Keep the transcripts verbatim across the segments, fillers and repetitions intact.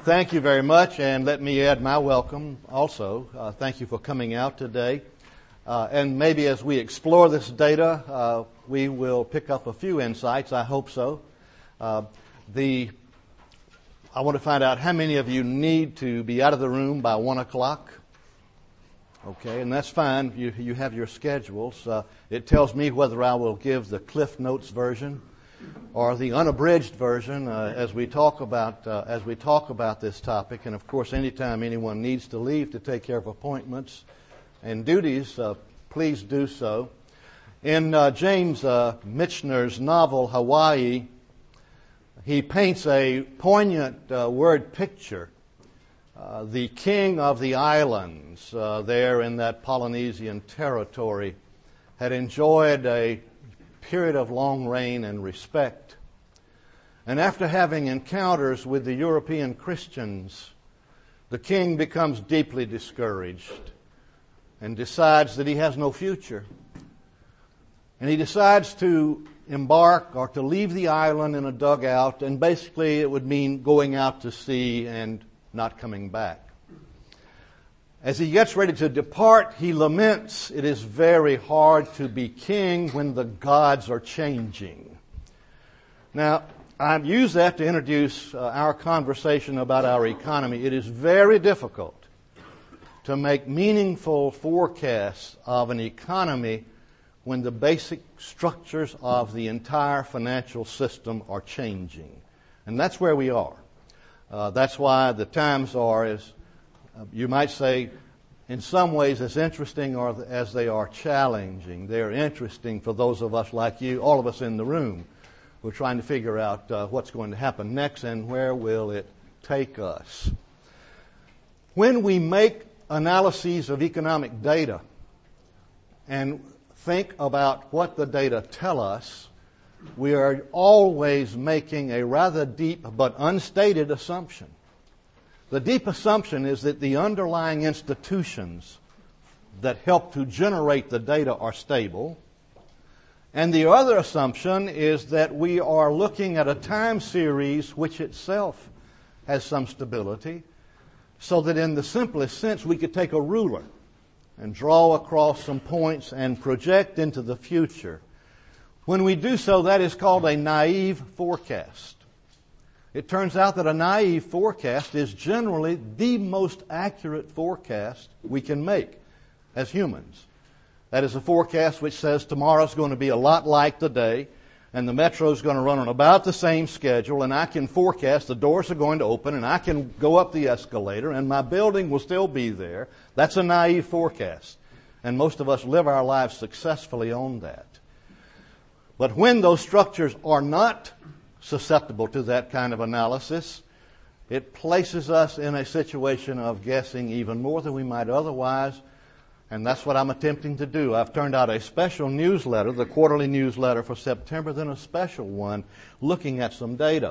Thank you very much, and let me add my welcome also. Uh, thank you for coming out today. Uh, and maybe as we explore this data, uh, we will pick up a few insights. I hope so. Uh, the I want to find out how many of you need to be out of the room by one o'clock. Okay, and that's fine. You you have your schedules. Uh, it tells me whether I will give the Cliff Notes version or the unabridged version uh, as we talk about uh, as we talk about this topic. And of course, anytime anyone needs to leave to take care of appointments and duties, uh, please do so. In uh, James uh, Michener's novel Hawaii, he paints a poignant uh, word picture. Uh, the king of the islands uh, there in that Polynesian territory had enjoyed a period of long reign and respect. And after having encounters with the European Christians, the king becomes deeply discouraged and decides that he has no future. And he decides to embark or to leave the island in a dugout, and basically it would mean going out to sea and not coming back. As he gets ready to depart, he laments, "It is very hard to be king when the gods are changing." Now, I use that to introduce uh, our conversation about our economy. It is very difficult to make meaningful forecasts of an economy when the basic structures of the entire financial system are changing. And that's where we are. Uh, that's why the times are, as uh, you might say, in some ways as interesting or as they are challenging. They're interesting for those of us like you, all of us in the room. We're trying to figure out uh, what's going to happen next and where will it take us. When we make analyses of economic data and think about what the data tell us, we are always making a rather deep but unstated assumption. The deep assumption is that the underlying institutions that help to generate the data are stable. And the other assumption is that we are looking at a time series which itself has some stability, so that in the simplest sense we could take a ruler and draw across some points and project into the future. When we do so, that is called a naive forecast. It turns out that a naive forecast is generally the most accurate forecast we can make as humans. That is a forecast which says tomorrow's going to be a lot like today, and the metro's going to run on about the same schedule, and I can forecast the doors are going to open, and I can go up the escalator, and my building will still be there. That's a naive forecast. And most of us live our lives successfully on that. But when those structures are not susceptible to that kind of analysis, it places us in a situation of guessing even more than we might otherwise, and that's what I'm attempting to do. I've turned out a special newsletter, the quarterly newsletter for September, then a special one looking at some data.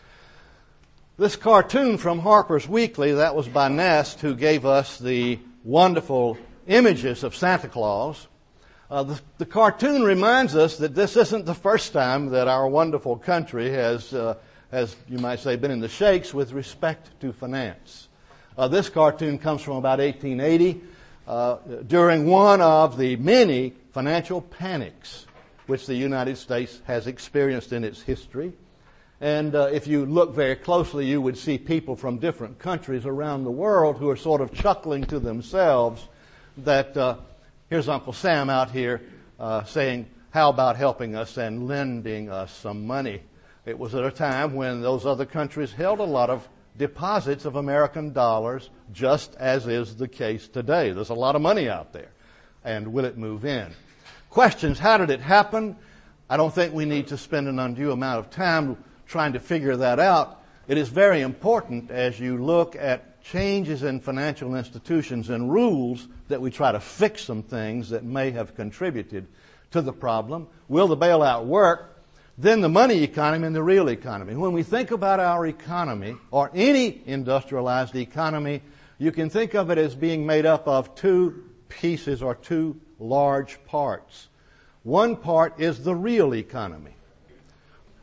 This cartoon from Harper's Weekly, that was by Nast, who gave us the wonderful images of Santa Claus. Uh, the, the cartoon reminds us that this isn't the first time that our wonderful country has, uh, has, you might say, been in the shakes with respect to finance. Uh, this cartoon comes from about eighteen eighty, uh, during one of the many financial panics which the United States has experienced in its history. And uh, if you look very closely, you would see people from different countries around the world who are sort of chuckling to themselves that uh, here's Uncle Sam out here uh, saying, how about helping us and lending us some money? It was at a time when those other countries held a lot of deposits of American dollars, just as is the case today. There's a lot of money out there. And will it move in? Questions, how did it happen? I don't think we need to spend an undue amount of time trying to figure that out. It is very important as you look at changes in financial institutions and rules that we try to fix some things that may have contributed to the problem. Will the bailout work? Then the money economy and the real economy. When we think about our economy, or any industrialized economy, you can think of it as being made up of two pieces or two large parts. One part is the real economy.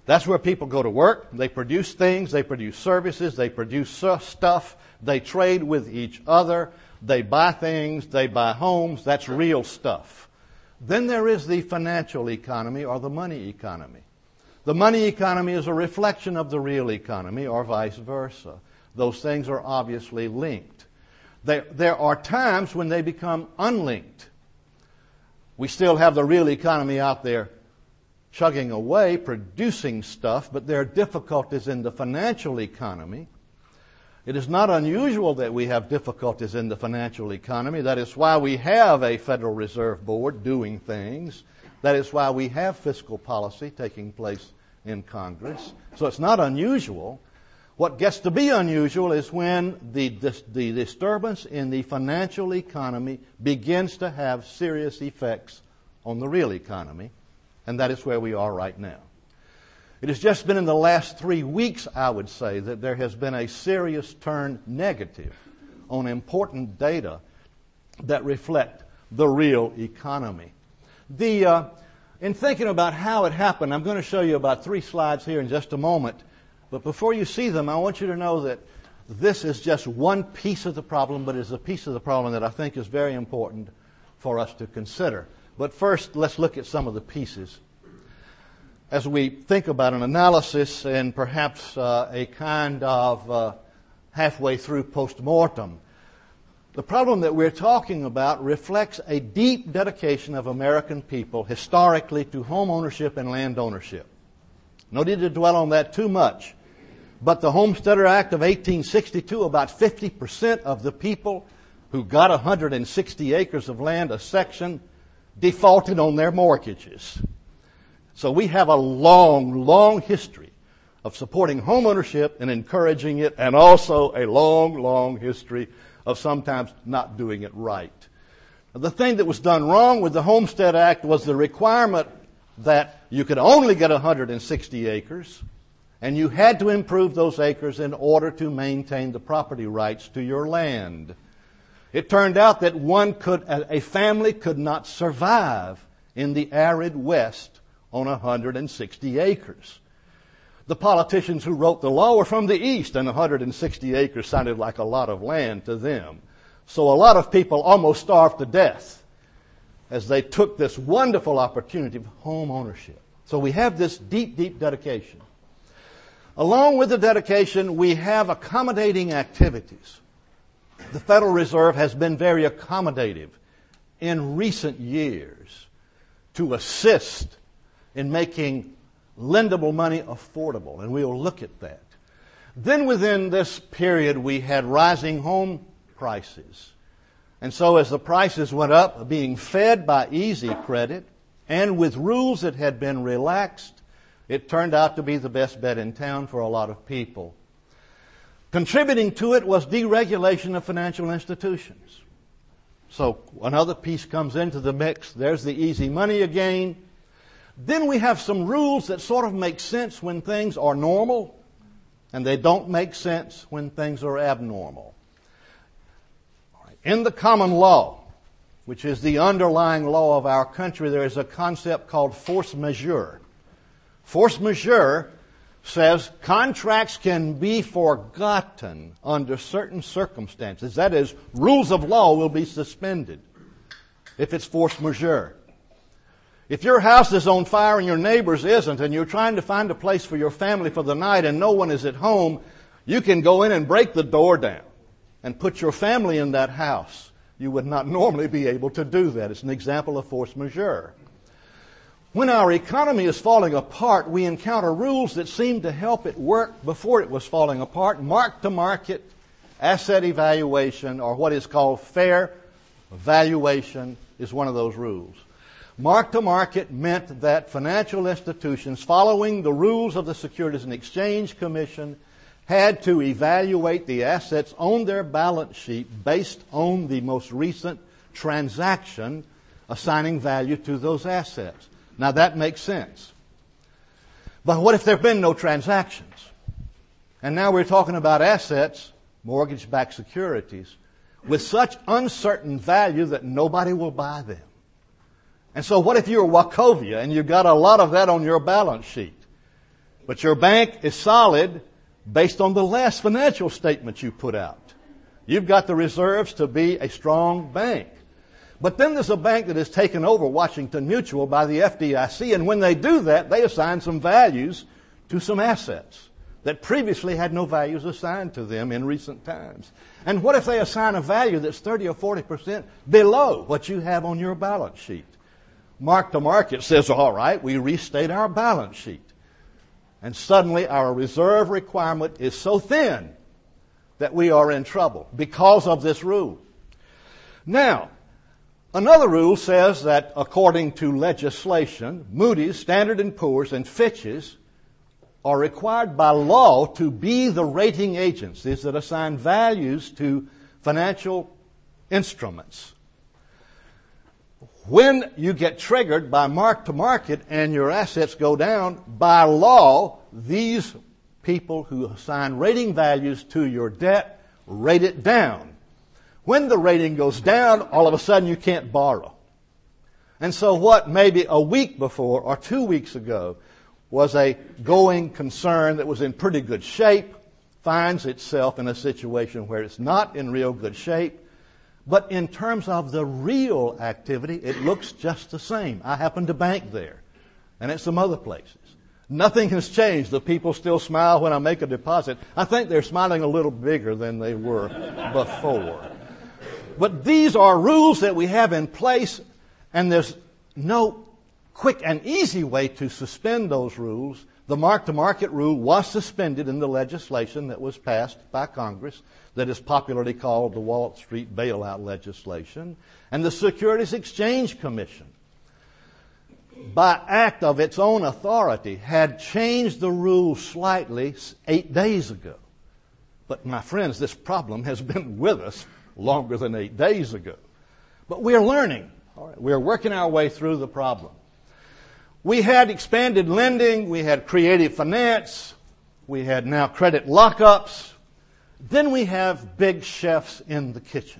That's where people go to work. They produce things, they produce services, they produce stuff, they trade with each other, they buy things, they buy homes. That's real stuff. Then there is the financial economy or the money economy. The money economy is a reflection of the real economy or vice versa. Those things are obviously linked. There, there are times when they become unlinked. We still have the real economy out there chugging away, producing stuff, but there are difficulties in the financial economy. It is not unusual that we have difficulties in the financial economy. That is why we have a Federal Reserve Board doing things. That is why we have fiscal policy taking place in Congress. So it's not unusual. What gets to be unusual is when the, the disturbance in the financial economy begins to have serious effects on the real economy. And that is where we are right now. It has just been in the last three weeks, I would say, that there has been a serious turn negative on important data that reflect the real economy. The, uh, in thinking about how it happened, I'm going to show you about three slides here in just a moment. But before you see them, I want you to know that this is just one piece of the problem, but it's a piece of the problem that I think is very important for us to consider. But first, let's look at some of the pieces. As we think about an analysis and perhaps uh, a kind of uh, halfway through post-mortem, the problem that we're talking about reflects a deep dedication of American people historically to home ownership and land ownership. No need to dwell on that too much. But the Homesteader Act of eighteen sixty-two, about fifty percent of the people who got one hundred sixty acres of land, a section, defaulted on their mortgages. So we have a long, long history of supporting home ownership and encouraging it, and also a long, long history of sometimes not doing it right. The thing that was done wrong with the Homestead Act was the requirement that you could only get one hundred sixty acres, and you had to improve those acres in order to maintain the property rights to your land. It turned out that one could, a family could not survive in the arid West on one hundred sixty acres. The politicians who wrote the law were from the East, and one hundred sixty acres sounded like a lot of land to them. So a lot of people almost starved to death as they took this wonderful opportunity of home ownership. So we have this deep, deep dedication. Along with the dedication, we have accommodating activities. The Federal Reserve has been very accommodative in recent years to assist in making lendable money affordable, and we will look at that. Then within this period, we had rising home prices. And so as the prices went up, being fed by easy credit, and with rules that had been relaxed, it turned out to be the best bet in town for a lot of people. Contributing to it was deregulation of financial institutions. So another piece comes into the mix. There's the easy money again. Then we have some rules that sort of make sense when things are normal, and they don't make sense when things are abnormal. In the common law, which is the underlying law of our country, there is a concept called force majeure. Force majeure says contracts can be forgotten under certain circumstances. That is, rules of law will be suspended if it's force majeure. If your house is on fire and your neighbor's isn't, and you're trying to find a place for your family for the night and no one is at home, you can go in and break the door down and put your family in that house. You would not normally be able to do that. It's an example of force majeure. When our economy is falling apart, we encounter rules that seem to help it work before it was falling apart. Mark-to-market asset evaluation, or what is called fair valuation, is one of those rules. Mark-to-market meant that financial institutions, following the rules of the Securities and Exchange Commission, had to evaluate the assets on their balance sheet based on the most recent transaction assigning value to those assets. Now that makes sense. But what if there have been no transactions? And now we're talking about assets, mortgage-backed securities, with such uncertain value that nobody will buy them. And so what if you're Wachovia and you've got a lot of that on your balance sheet? But your bank is solid based on the last financial statement you put out. You've got the reserves to be a strong bank. But then there's a bank that has taken over Washington Mutual by the F D I C, and when they do that, they assign some values to some assets that previously had no values assigned to them in recent times. And what if they assign a value that's thirty or forty percent below what you have on your balance sheet? Mark to market says, all right, we restate our balance sheet. And suddenly our reserve requirement is so thin that we are in trouble because of this rule. Now, another rule says that according to legislation, Moody's, Standard and Poor's, and Fitch's are required by law to be the rating agencies that assign values to financial instruments. When you get triggered by mark to market and your assets go down, by law, these people who assign rating values to your debt rate it down. When the rating goes down, all of a sudden you can't borrow. And so what maybe a week before or two weeks ago was a going concern that was in pretty good shape finds itself in a situation where it's not in real good shape. But in terms of the real activity, it looks just the same. I happen to bank there, and at some other places. Nothing has changed. The people still smile when I make a deposit. I think they're smiling a little bigger than they were before. But these are rules that we have in place, and there's no quick and easy way to suspend those rules. The mark-to-market rule was suspended in the legislation that was passed by Congress that is popularly called the Wall Street bailout legislation. And the Securities Exchange Commission, by act of its own authority, had changed the rules slightly eight days ago. But my friends, this problem has been with us longer than eight days ago. But we're learning. All right, we're working our way through the problem. We had expanded lending, we had creative finance, we had now credit lockups. Then we have big chefs in the kitchen.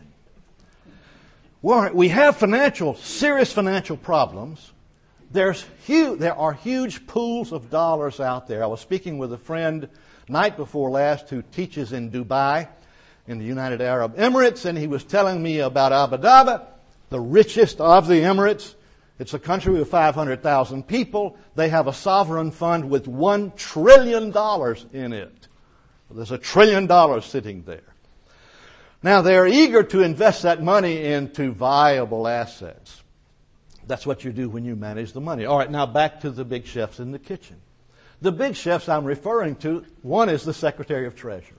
We have financial, serious financial problems. There's huge, there are huge pools of dollars out there. I was speaking with a friend night before last who teaches in Dubai, in the United Arab Emirates, and he was telling me about Abu Dhabi, the richest of the Emirates. It's a country with five hundred thousand people. They have a sovereign fund with one trillion dollars in it. There's a trillion dollars sitting there. Now, they're eager to invest that money into viable assets. That's what you do when you manage the money. All right, now back to the big chefs in the kitchen. The big chefs I'm referring to, one is the Secretary of Treasury.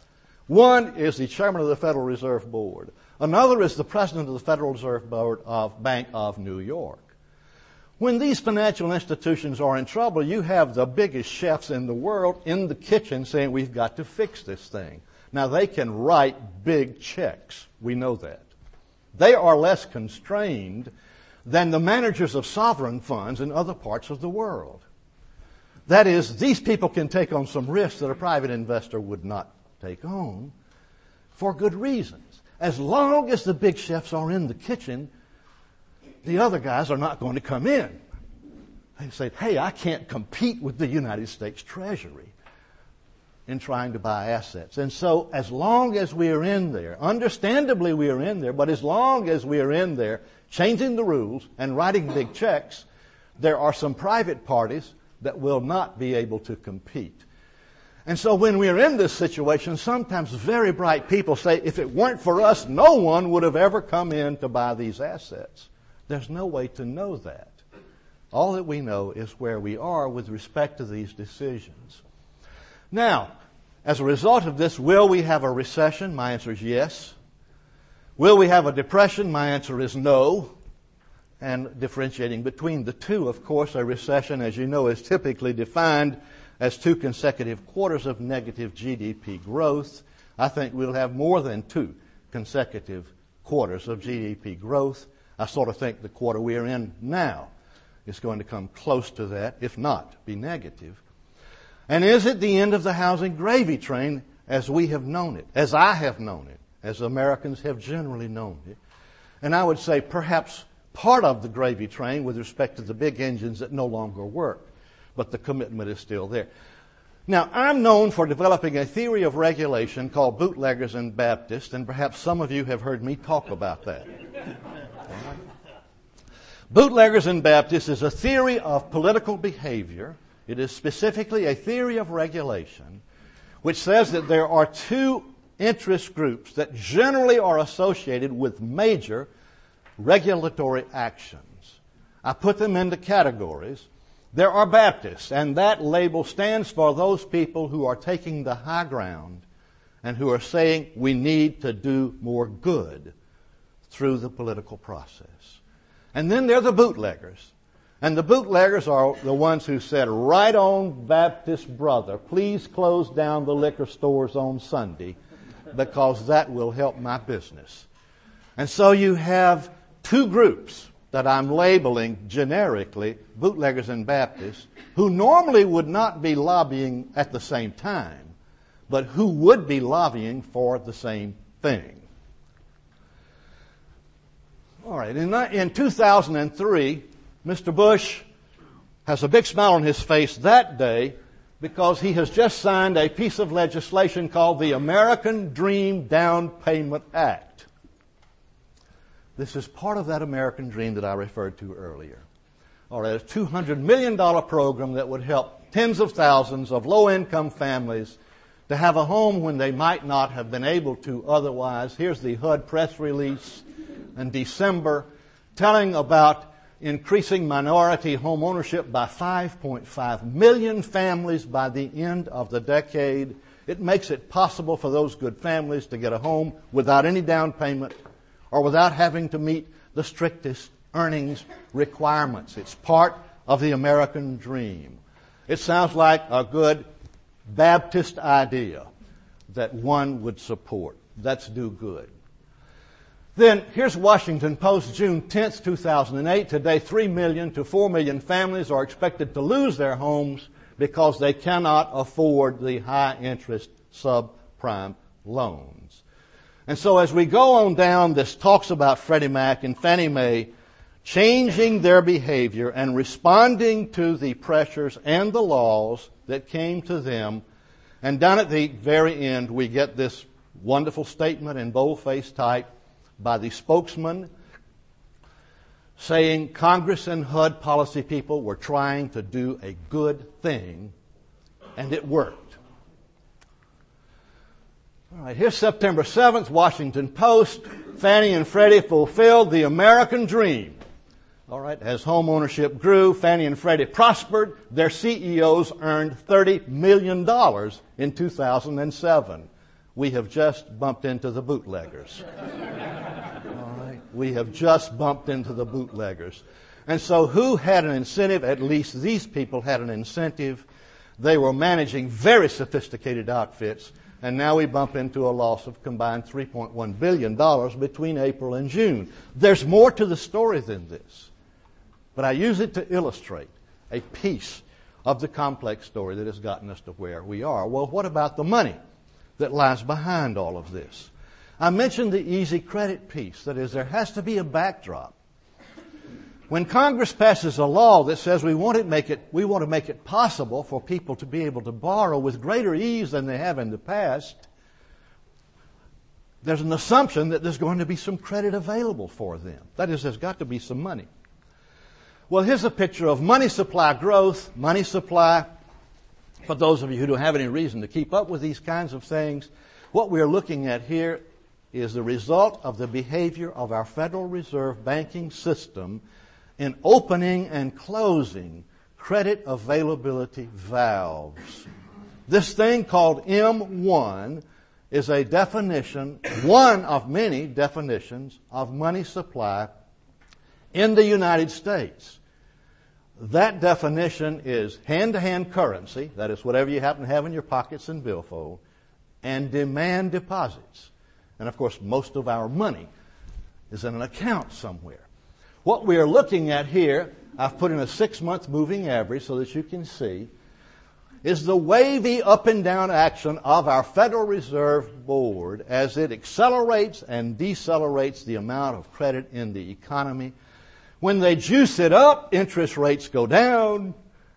One is the Chairman of the Federal Reserve Board. Another is the President of the Federal Reserve Board of Bank of New York. When these financial institutions are in trouble, you have the biggest chefs in the world in the kitchen saying, we've got to fix this thing. Now, they can write big checks. We know that. They are less constrained than the managers of sovereign funds in other parts of the world. That is, these people can take on some risks that a private investor would not take on for good reasons. As long as the big chefs are in the kitchen, the other guys are not going to come in. They say, hey, I can't compete with the United States Treasury in trying to buy assets. And so as long as we are in there, understandably we are in there, but as long as we are in there changing the rules and writing big checks, there are some private parties that will not be able to compete. And so when we are in this situation, sometimes very bright people say, if it weren't for us, no one would have ever come in to buy these assets. There's no way to know that. All that we know is where we are with respect to these decisions. Now, as a result of this, will we have a recession? My answer is yes. Will we have a depression? My answer is no. And differentiating between the two, of course, a recession, as you know, is typically defined as two consecutive quarters of negative G D P growth. I think we'll have more than two consecutive quarters of G D P growth. I sort of think the quarter we are in now is going to come close to that, if not be negative. And is it the end of the housing gravy train as we have known it, as I have known it, as Americans have generally known it? And I would say perhaps part of the gravy train with respect to the big engines that no longer work. but the commitment is still there. Now, I'm known for developing a theory of regulation called bootleggers and Baptists, and perhaps some of you have heard me talk about that. Bootleggers and Baptists is a theory of political behavior. It is specifically a theory of regulation, which says that there are two interest groups that generally are associated with major regulatory actions. I put them into categories. There are Baptists, and that label stands for those people who are taking the high ground and who are saying we need to do more good through the political process. And then there are the bootleggers. And the bootleggers are the ones who said, right on, Baptist brother, please close down the liquor stores on Sunday because that will help my business. And so you have two groups that I'm labeling generically bootleggers and Baptists, who normally would not be lobbying at the same time, but who would be lobbying for the same thing. All right, in, in two thousand three, Mister Bush has a big smile on his face that day because he has just signed a piece of legislation called the American Dream Down Payment Act. This is part of that American dream that I referred to earlier. All right, a two hundred million dollars program that would help tens of thousands of low-income families to have a home when they might not have been able to otherwise. Here's the H U D press release in December telling about increasing minority home ownership by five point five million families by the end of the decade. It makes it possible for those good families to get a home without any down payment or without having to meet the strictest earnings requirements. It's part of the American dream. It sounds like a good Baptist idea that one would support. Let's do good. Then here's Washington Post, June tenth, two thousand eight. Today, three million to four million families are expected to lose their homes because they cannot afford the high-interest subprime loans. And so as we go on down, this talks about Freddie Mac and Fannie Mae changing their behavior and responding to the pressures and the laws that came to them. And down at the very end, we get this wonderful statement in boldface type by the spokesman saying Congress and H U D policy people were trying to do a good thing, and it worked. All right, here's September seventh, Washington Post. Fannie and Freddie fulfilled the American dream. All right, as home ownership grew, Fannie and Freddie prospered. Their C E Os earned thirty million dollars in two thousand seven. We have just bumped into the bootleggers. All right, we have just bumped into the bootleggers. And so who had an incentive? At least these people had an incentive. They were managing very sophisticated outfits. And now we bump into a loss of combined three point one billion dollars between April and June. There's more to the story than this. But I use it to illustrate a piece of the complex story that has gotten us to where we are. Well, what about the money that lies behind all of this? I mentioned the easy credit piece. That is, there has to be a backdrop. When Congress passes a law that says we want to make it, we want to make it possible for people to be able to borrow with greater ease than they have in the past, there's an assumption that there's going to be some credit available for them. That is, there's got to be some money. Well, here's a picture of money supply growth, money supply. For those of you who don't have any reason to keep up with these kinds of things, what we're looking at here is the result of the behavior of our Federal Reserve banking system in opening and closing credit availability valves. This thing called M one is a definition, one of many definitions of money supply in the United States. That definition is hand-to-hand currency, that is whatever you happen to have in your pockets and billfold, and demand deposits. And of course, most of our money is in an account somewhere. What we are looking at here, I've put in a six-month moving average so that you can see, is the wavy up and down action of our Federal Reserve Board as it accelerates and decelerates the amount of credit in the economy. When they juice it up, interest rates go down.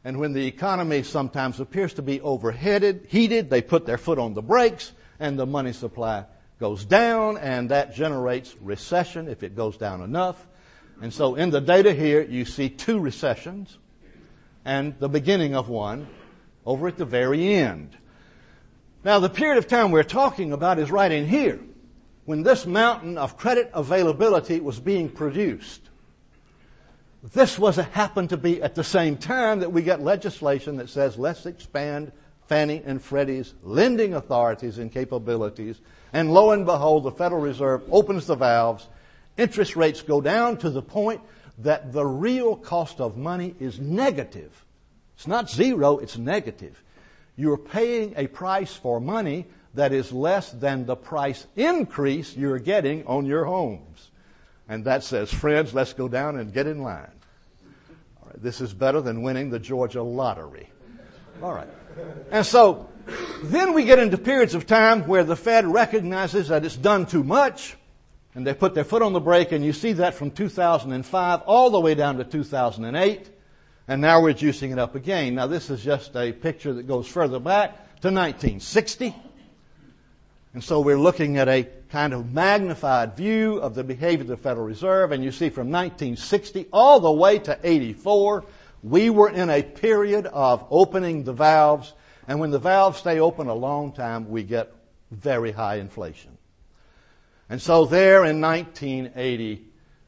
And when the economy sometimes appears to be overheated, heated, they put their foot on the brakes and the money supply goes down, and that generates recession if it goes down enough. And so in the data here, you see two recessions and the beginning of one over at the very end. Now, the period of time we're talking about is right in here, when this mountain of credit availability was being produced. This was happened to be at the same time that we get legislation that says let's expand Fannie and Freddie's lending authorities and capabilities. And lo and behold, the Federal Reserve opens the valves. Interest rates go down to the point that the real cost of money is negative. It's not zero, it's negative. You're paying a price for money that is less than the price increase you're getting on your homes. And that says, friends, let's go down and get in line. All right, this is better than winning the Georgia lottery. All right. And so then we get into periods of time where the Fed recognizes that it's done too much, and they put their foot on the brake, and you see that from two thousand five all the way down to two thousand eight, and now we're juicing it up again. Now this is just a picture that goes further back to nineteen sixty. And so we're looking at a kind of magnified view of the behavior of the Federal Reserve, and you see from nineteen sixty all the way to eighty-four, we were in a period of opening the valves, and when the valves stay open a long time, we get very high inflation. And so there in nineteen eighty,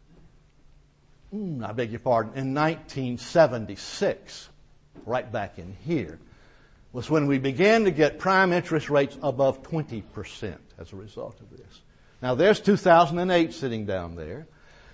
I beg your pardon, in nineteen seventy-six, right back in here, was when we began to get prime interest rates above twenty percent as a result of this. Now there's two thousand eight sitting down there.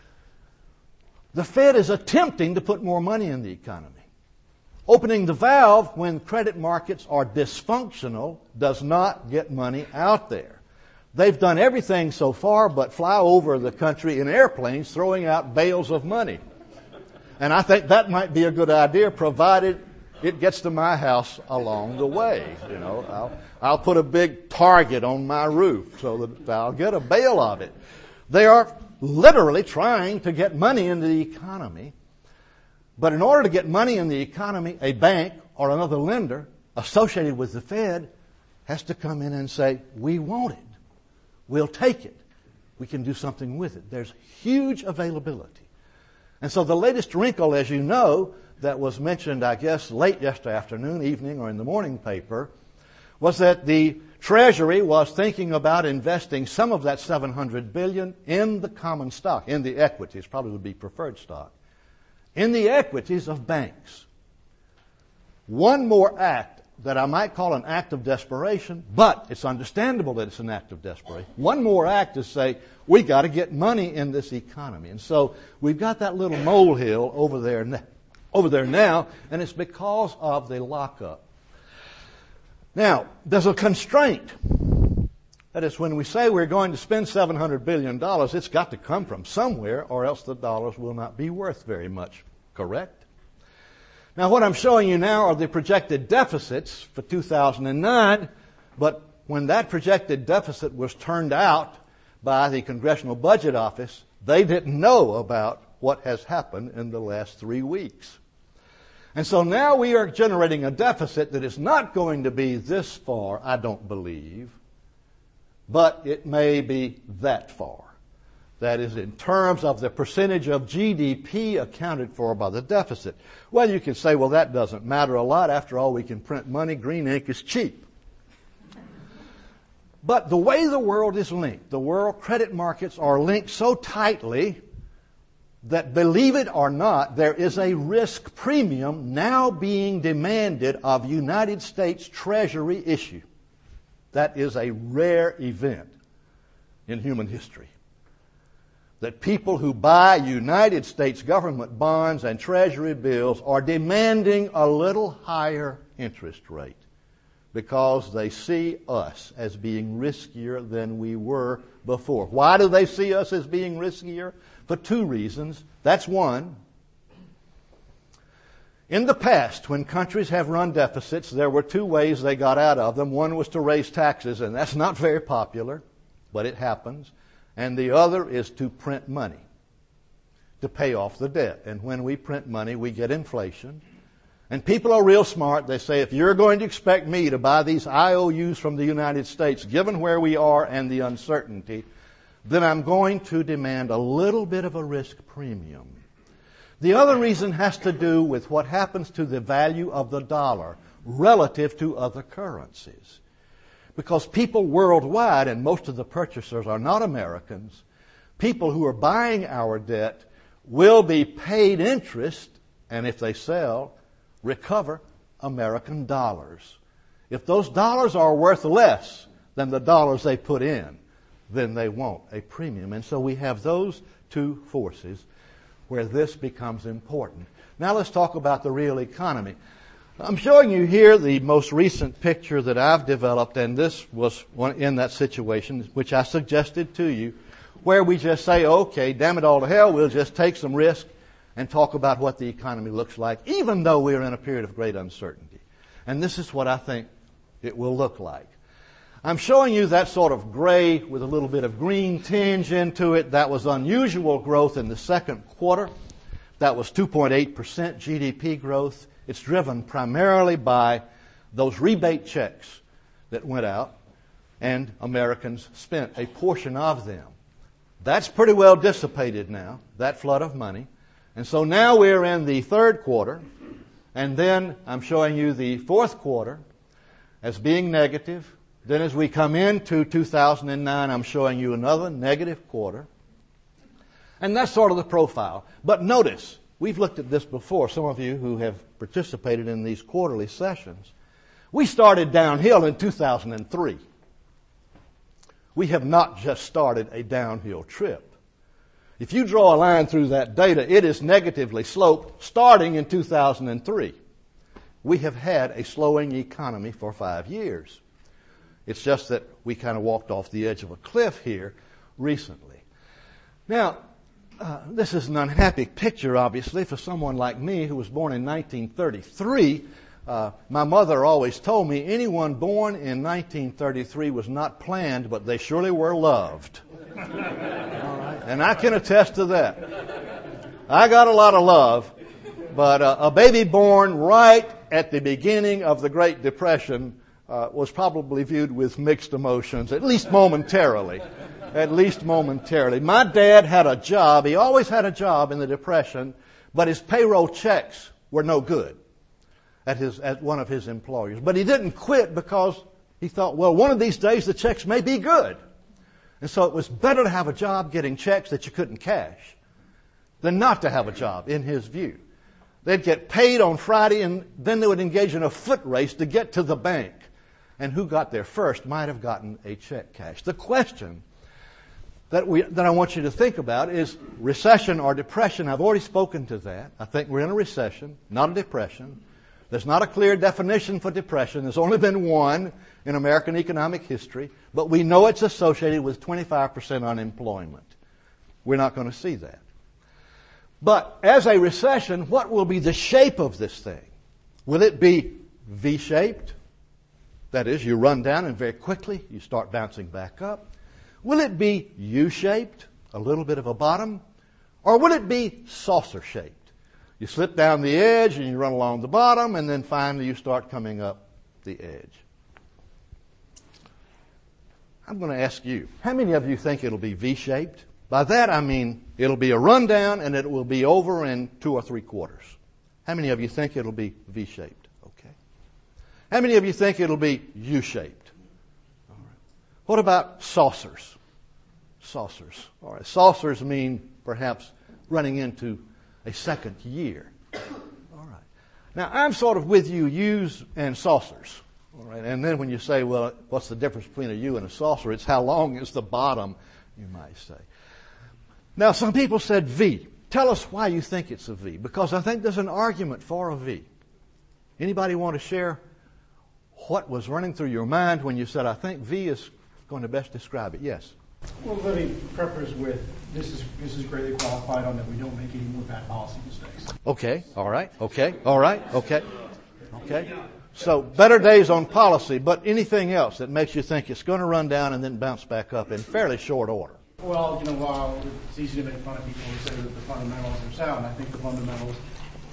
The Fed is attempting to put more money in the economy. Opening the valve when credit markets are dysfunctional does not get money out there. They've done everything so far but fly over the country in airplanes throwing out bales of money. And I think that might be a good idea, provided it gets to my house along the way. You know, I'll, I'll put a big target on my roof so that I'll get a bale of it. They are literally trying to get money into the economy. But in order to get money in the economy, a bank or another lender associated with the Fed has to come in and say, we want it. We'll take it. We can do something with it. There's huge availability. And so the latest wrinkle, as you know, that was mentioned, I guess, late yesterday afternoon, evening, or in the morning paper, was that the Treasury was thinking about investing some of that seven hundred billion dollars in the common stock, in the equities, probably would be preferred stock, in the equities of banks. One more act that I might call an act of desperation, but it's understandable that it's an act of desperation. One more act to say, we got to get money in this economy. And so we've got that little molehill over there, over there now, and it's because of the lockup. Now, there's a constraint. That is, when we say we're going to spend seven hundred billion dollars, it's got to come from somewhere, or else the dollars will not be worth very much. Correct? Now, what I'm showing you now are the projected deficits for two thousand nine, but when that projected deficit was turned out by the Congressional Budget Office, they didn't know about what has happened in the last three weeks. And so now we are generating a deficit that is not going to be this far, I don't believe, but it may be that far. That is, in terms of the percentage of G D P accounted for by the deficit. Well, you can say, well, that doesn't matter a lot. After all, we can print money. Green ink is cheap. But the way the world is linked, the world credit markets are linked so tightly that, believe it or not, there is a risk premium now being demanded of United States Treasury issue. That is a rare event in human history. That people who buy United States government bonds and Treasury bills are demanding a little higher interest rate because they see us as being riskier than we were before. Why do they see us as being riskier? For two reasons. That's one. In the past, when countries have run deficits, there were two ways they got out of them. One was to raise taxes, and that's not very popular, but it happens. And the other is to print money to pay off the debt. And when we print money, we get inflation. And people are real smart. They say, if you're going to expect me to buy these I O Us from the United States, given where we are and the uncertainty, then I'm going to demand a little bit of a risk premium. The other reason has to do with what happens to the value of the dollar relative to other currencies. Because people worldwide, and most of the purchasers are not Americans, people who are buying our debt will be paid interest, and if they sell, recover American dollars. If those dollars are worth less than the dollars they put in, then they want a premium. And so we have those two forces where this becomes important. Now let's talk about the real economy. I'm showing you here the most recent picture that I've developed, and this was one in that situation, which I suggested to you, where we just say, okay, damn it all to hell, we'll just take some risk and talk about what the economy looks like, even though we're in a period of great uncertainty. And this is what I think it will look like. I'm showing you that sort of gray with a little bit of green tinge into it. That was unusual growth in the second quarter. That was two point eight percent G D P growth. It's driven primarily by those rebate checks that went out, and Americans spent a portion of them. That's pretty well dissipated now, that flood of money. And so now we're in the third quarter, and then I'm showing you the fourth quarter as being negative. Then as we come into two thousand nine, I'm showing you another negative quarter. And that's sort of the profile. But notice, we've looked at this before, some of you who have participated in these quarterly sessions. We started downhill in two thousand three. We have not just started a downhill trip. If you draw a line through that data, it is negatively sloped starting in two thousand three. We have had a slowing economy for five years. It's just that we kind of walked off the edge of a cliff here recently. Now, uh, this is an unhappy picture, obviously, for someone like me who was born in nineteen thirty-three. Uh, my mother always told me anyone born in nineteen thirty-three was not planned, but they surely were loved. All right? And I can attest to that. I got a lot of love, but uh, a baby born right at the beginning of the Great Depression Uh, was probably viewed with mixed emotions, at least momentarily. At least momentarily. My dad had a job. He always had a job in the Depression, but his payroll checks were no good at his at one of his employers. But he didn't quit because he thought, well, one of these days the checks may be good. And so it was better to have a job getting checks that you couldn't cash than not to have a job, in his view. They'd get paid on Friday, and then they would engage in a foot race to get to the bank. And who got there first might have gotten a check cashed. The question that we that I want you to think about is recession or depression. I've already spoken to that. I think we're in a recession, not a depression. There's not a clear definition for depression. There's only been one in American economic history, but we know it's associated with twenty-five percent unemployment. We're not going to see that. But as a recession, what will be the shape of this thing? Will it be V-shaped? That is, you run down and very quickly you start bouncing back up. Will it be U-shaped, a little bit of a bottom? Or will it be saucer-shaped? You slip down the edge and you run along the bottom, and then finally you start coming up the edge. I'm going to ask you, how many of you think it'll be V-shaped? By that I mean it'll be a rundown and it will be over in two or three quarters. How many of you think it'll be V-shaped? How many of you think it'll be U-shaped? All right. What about saucers? Saucers. All right. Saucers mean perhaps running into a second year. All right. Now, I'm sort of with you, U's and saucers. All right. And then when you say, well, what's the difference between a U and a saucer? It's how long is the bottom, you might say. Now, some people said V. Tell us why you think it's a V, because I think there's an argument for a V. Anybody want to share what was running through your mind when you said, I think V is going to best describe it? Yes. Well, let me preface with, this is this is greatly qualified on that we don't make any more bad policy mistakes. Okay, all right, okay, all right, okay, okay. So better days on policy, but anything else that makes you think it's going to run down and then bounce back up in fairly short order? Well, you know, while it's easy to make fun of people who say that the fundamentals are sound, I think the fundamentals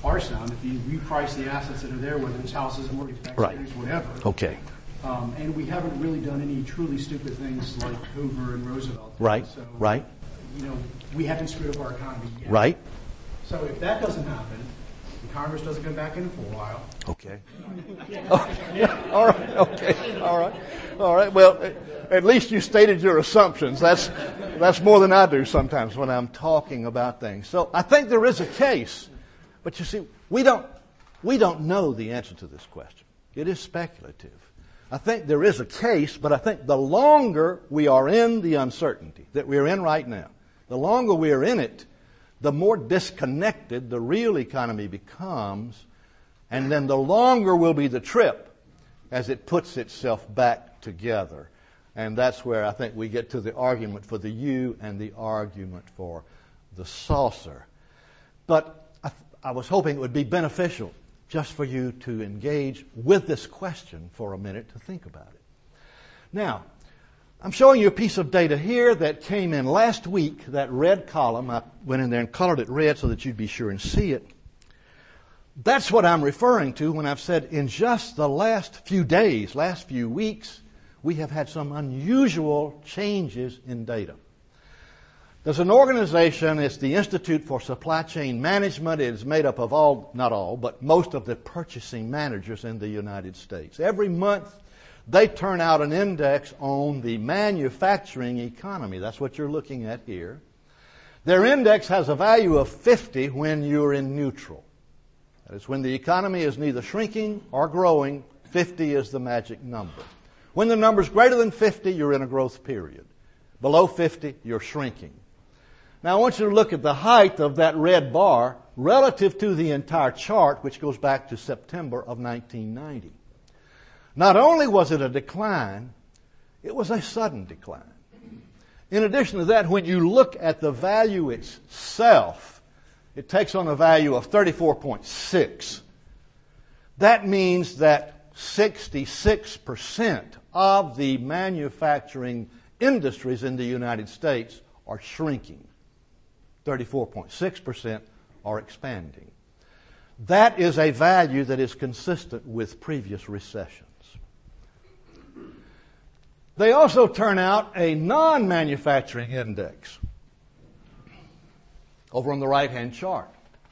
are sound. If you reprice the assets that are there, whether it's houses, mortgage-backed Right. securities, whatever. Okay. Um, and we haven't really done any truly stupid things like Hoover and Roosevelt. Right. So, Right. you know, we haven't screwed up our economy yet. Right. So if that doesn't happen, and Congress doesn't come back in for a while. Okay. Oh, yeah. All right. Okay. All right. All right. Well, at least you stated your assumptions. That's that's more than I do sometimes when I'm talking about things. So I think there is a case, but you see, we don't we don't know the answer to this question. It is speculative. I think there is a case, but I think the longer we are in the uncertainty that we're in right now, the longer we are in it, the more disconnected the real economy becomes, and then the longer will be the trip as it puts itself back together. And that's where I think we get to the argument for the U and the argument for the saucer. But I, I was hoping it would be beneficial just for you to engage with this question for a minute to think about it. Now, I'm showing you a piece of data here that came in last week, that red column. I went in there and colored it red so that you'd be sure and see it. That's what I'm referring to when I've said in just the last few days, last few weeks, we have had some unusual changes in data. There's an organization, it's the Institute for Supply Chain Management. It is made up of all, not all, but most of the purchasing managers in the United States. Every month, they turn out an index on the manufacturing economy. That's what you're looking at here. Their index has a value of fifty when you're in neutral. That is, when the economy is neither shrinking or growing, fifty is the magic number. When the number is greater than fifty, you're in a growth period. Below fifty, you're shrinking. Now, I want you to look at the height of that red bar relative to the entire chart, which goes back to September of nineteen ninety. Not only was it a decline, it was a sudden decline. In addition to that, when you look at the value itself, it takes on a value of thirty-four point six. That means that sixty-six percent of the manufacturing industries in the United States are shrinking. thirty-four point six percent are expanding. That is a value that is consistent with previous recessions. They also turn out a non-manufacturing index over on the right-hand chart.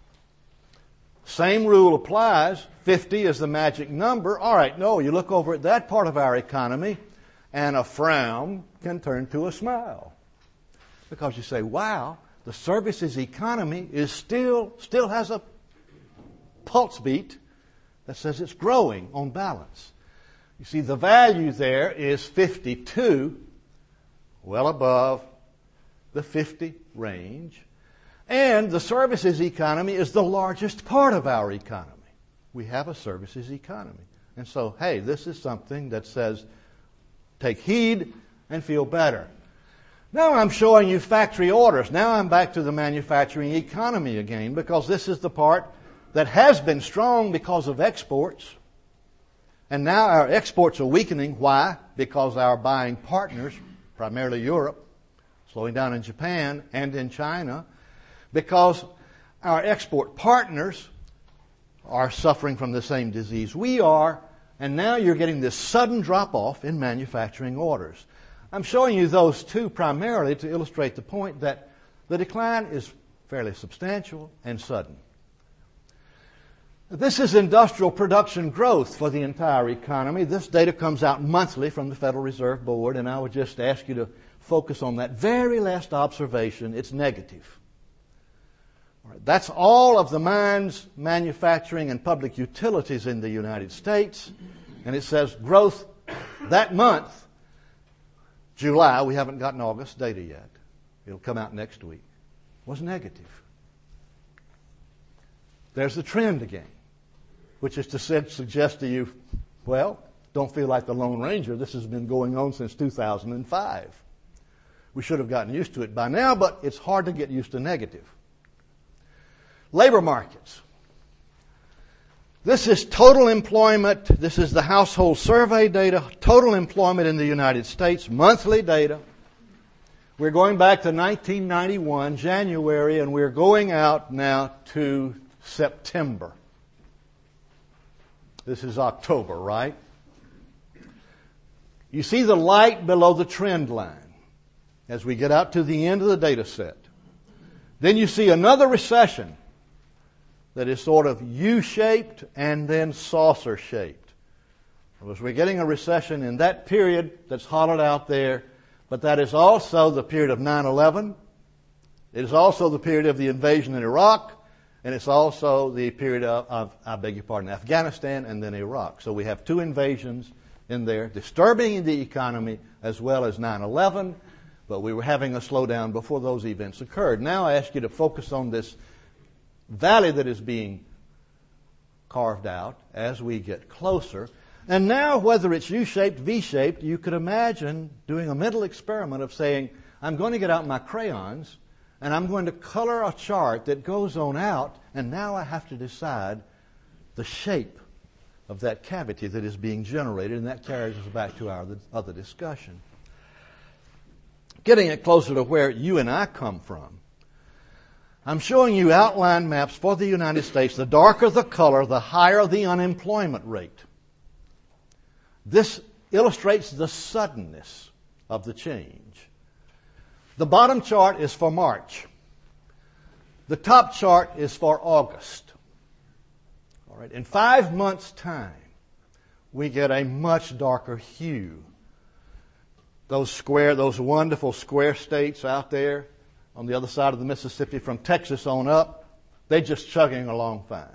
Same rule applies. fifty is the magic number. All right, no, you look over at that part of our economy, and a frown can turn to a smile. Because you say, wow, the services economy is still, still has a pulse beat that says it's growing on balance. You see, the value there is fifty-two, well above the fifty range. And the services economy is the largest part of our economy. We have a services economy. And so, hey, this is something that says, take heed and feel better. Now I'm showing you factory orders. Now I'm back to the manufacturing economy again, because this is the part that has been strong because of exports. And now our exports are weakening. Why? Because our buying partners, primarily Europe, slowing down in Japan and in China, because our export partners are suffering from the same disease we are, and now you're getting this sudden drop-off in manufacturing orders. I'm showing you those two primarily to illustrate the point that the decline is fairly substantial and sudden. This is industrial production growth for the entire economy. This data comes out monthly from the Federal Reserve Board, and I would just ask you to focus on that very last observation. It's negative. All right, that's all of the mines, manufacturing, and public utilities in the United States. And it says growth that month, July, we haven't gotten August data yet. It'll come out next week, was negative. There's the trend again, which is to suggest to you, well, don't feel like the Lone Ranger. This has been going on since two thousand five. We should have gotten used to it by now, but it's hard to get used to negative. Labor markets. This is total employment. This is the household survey data. Total employment in the United States, monthly data. We're going back to nineteen ninety-one, January, and we're going out now to September. This is October, right? You see the light below the trend line as we get out to the end of the data set. Then you see another recession that is sort of U-shaped and then saucer-shaped. As we're getting a recession in that period that's hollowed out there, but that is also the period of nine eleven. It is also the period of the invasion in Iraq, and it's also the period of, of, I beg your pardon, Afghanistan and then Iraq. So we have two invasions in there, disturbing the economy as well as nine eleven, but we were having a slowdown before those events occurred. Now I ask you to focus on this valley that is being carved out as we get closer. And now, whether it's U-shaped, V-shaped, you could imagine doing a mental experiment of saying, I'm going to get out my crayons and I'm going to color a chart that goes on out, and now I have to decide the shape of that cavity that is being generated, and that carries us back to our other discussion. Getting it closer to where you and I come from, I'm showing you outline maps for the United States. The darker the color, the higher the unemployment rate. This illustrates the suddenness of the change. The bottom chart is for March. The top chart is for August. All right. In five months' time, we get a much darker hue. Those square, those wonderful square states out there on the other side of the Mississippi from Texas on up, they're just chugging along fine.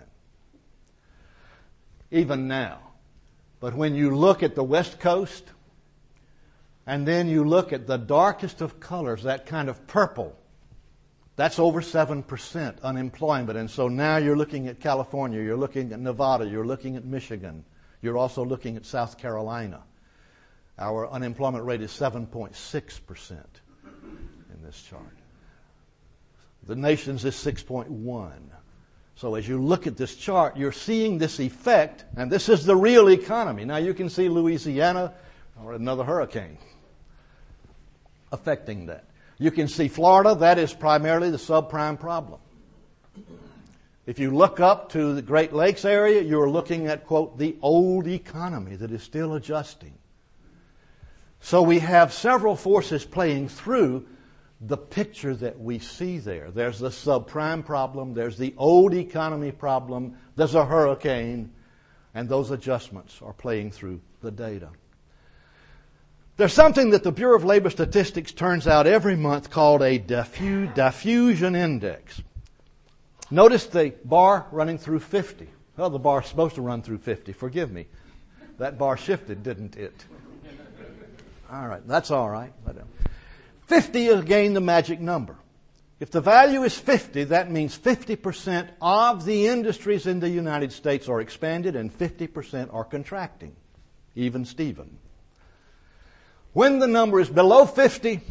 Even now. But when you look at the West Coast, and then you look at the darkest of colors, that kind of purple, that's over seven percent unemployment. And so now you're looking at California, you're looking at Nevada, you're looking at Michigan, you're also looking at South Carolina. Our unemployment rate is seven point six percent in this chart. The nation's is six point one. So as you look at this chart, you're seeing this effect, and this is the real economy. Now you can see Louisiana or another hurricane affecting that. You can see Florida, that is primarily the subprime problem. If you look up to the Great Lakes area, you're looking at, quote, the old economy that is still adjusting. So we have several forces playing through the picture that we see there. There's the subprime problem, there's the old economy problem, there's a hurricane, and those adjustments are playing through the data. There's something that the Bureau of Labor Statistics turns out every month called a diffu- diffusion index. Notice the bar running through fifty. Well, the bar's supposed to run through fifty. Forgive me. That bar shifted, didn't it? All right, that's all right. fifty is again the magic number. If the value is fifty, that means fifty percent of the industries in the United States are expanded and fifty percent are contracting. Even Steven. When the number is below fifty,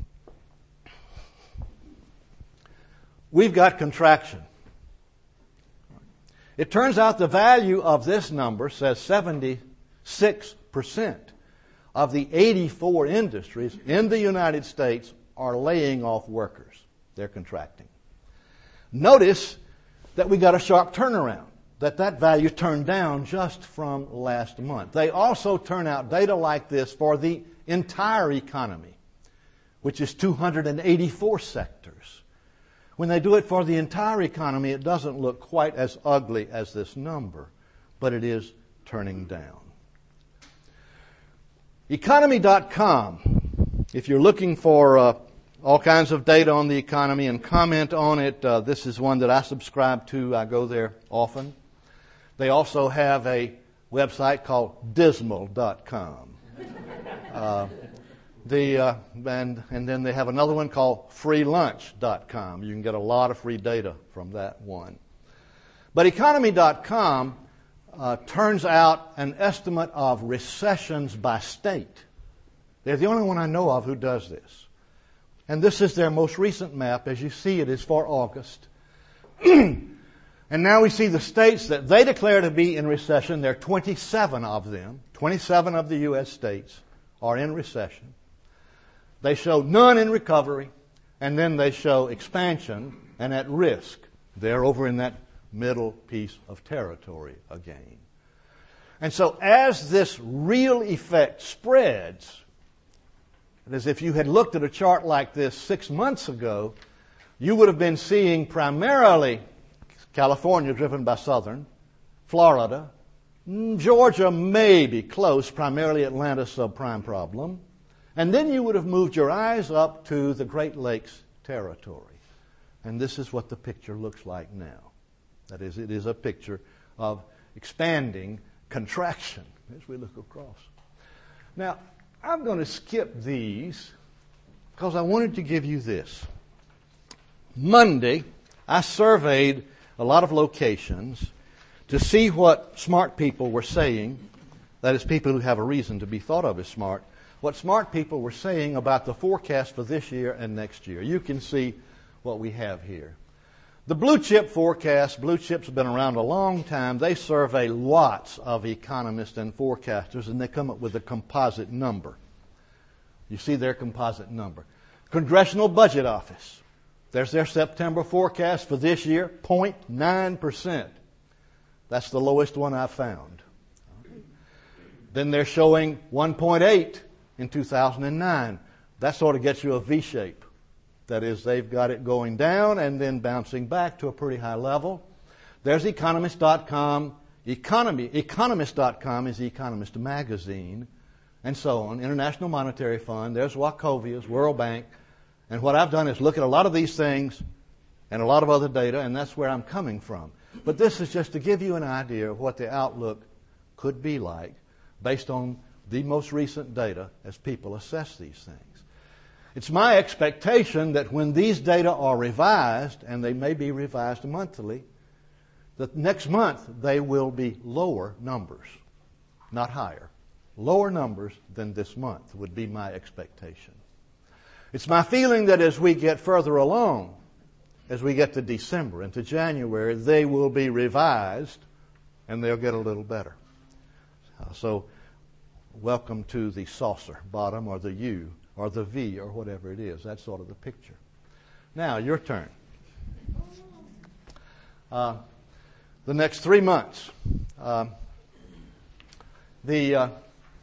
we've got contraction. It turns out the value of this number says seventy-six percent of the eighty-four industries in the United States are laying off workers. They're contracting. Notice that we got a sharp turnaround, that that value turned down just from last month. They also turn out data like this for the entire economy, which is two hundred eighty-four sectors. When they do it for the entire economy, it doesn't look quite as ugly as this number, but it is turning down. Economy dot com, if you're looking for uh, all kinds of data on the economy and comment on it, uh, this is one that I subscribe to. I go there often. They also have a website called dismal dot com. Uh, the uh, and and then they have another one called free lunch dot com. You can get a lot of free data from that one. But economy dot com uh, turns out an estimate of recessions by state. They're the only one I know of who does this. And this is their most recent map. As you see, it is for August. And now we see the states that they declare to be in recession. There are twenty-seven of them. twenty-seven of the U S states are in recession. They show none in recovery, and then they show expansion and at risk. They're over in that middle piece of territory again. And so as this real effect spreads, as if you had looked at a chart like this six months ago, you would have been seeing primarily California driven by Southern, Florida, Georgia maybe close, primarily Atlanta subprime problem. And then you would have moved your eyes up to the Great Lakes territory. And this is what the picture looks like now. That is, it is a picture of expanding contraction as we look across. Now, I'm going to skip these because I wanted to give you this. Monday, I surveyed a lot of locations to see what smart people were saying, that is, people who have a reason to be thought of as smart, what smart people were saying about the forecast for this year and next year. You can see what we have here. The blue chip forecast, blue chips have been around a long time. They survey lots of economists and forecasters, and they come up with a composite number. You see their composite number. Congressional Budget Office. There's their September forecast for this year, zero point nine percent. That's the lowest one I've found. Then they're showing one point eight in two thousand nine. That sort of gets you a V shape. That is, they've got it going down and then bouncing back to a pretty high level. There's Economist dot com. Economy, Economist dot com is the Economist magazine, and so on. International Monetary Fund. There's Wachovia's, World Bank. And what I've done is look at a lot of these things and a lot of other data, and that's where I'm coming from. But this is just to give you an idea of what the outlook could be like based on the most recent data as people assess these things. It's my expectation that when these data are revised, and they may be revised monthly, that next month they will be lower numbers, not higher. Lower numbers than this month would be my expectation. It's my feeling that as we get further along, as we get to December and to January, they will be revised and they'll get a little better. Uh, so, welcome to the saucer bottom or the U or the V or whatever it is. That's sort of the picture. Now, your turn. Uh, the next three months. Uh, the uh,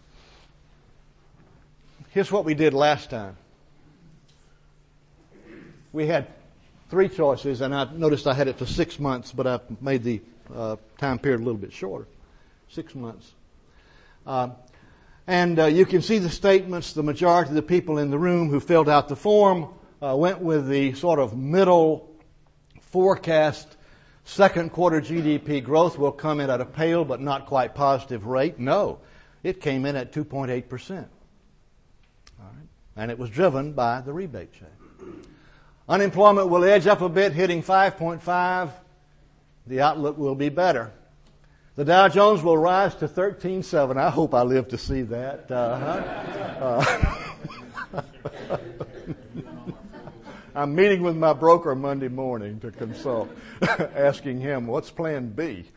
here's what we did last time. We had three choices, and I noticed I had it for six months, but I made the uh, time period a little bit shorter. Six months. Uh, and uh, you can see the statements. The majority of the people in the room who filled out the form uh, went with the sort of middle forecast. Second quarter G D P growth will come in at a pale but not quite positive rate. No, it came in at two point eight percent. All right. And it was driven by the rebate check. Unemployment will edge up a bit, hitting five point five. The outlook will be better. The Dow Jones will rise to thirteen point seven. I hope I live to see that. Uh-huh. Uh, I'm meeting with my broker Monday morning to consult, asking him, what's plan B?